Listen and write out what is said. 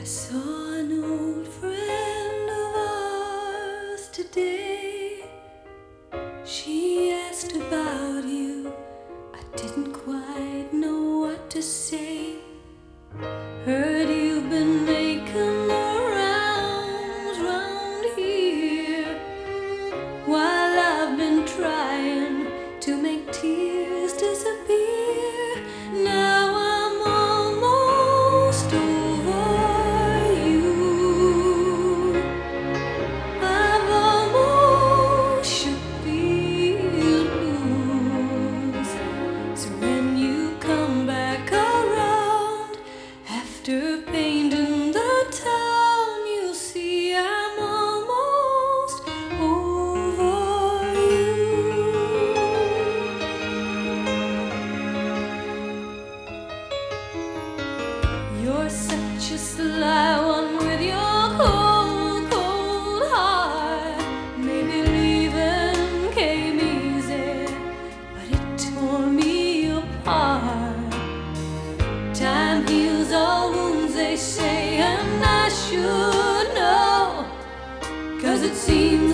saw an old friend of ours today. She asked about you. I didn't quite know what to say. Heard you've been making the rounds round here, while I've been trying to make tears disappear. Now I'm almost over you. I've almost shook these blues. So when you come back around after painting the town, you'll see I'm almost over you. You're such a sly one with your cold, cold heart. Maybe leaving came easy, but it tore me apart. Time heals all wounds, they say, and I should know, 'cause it seems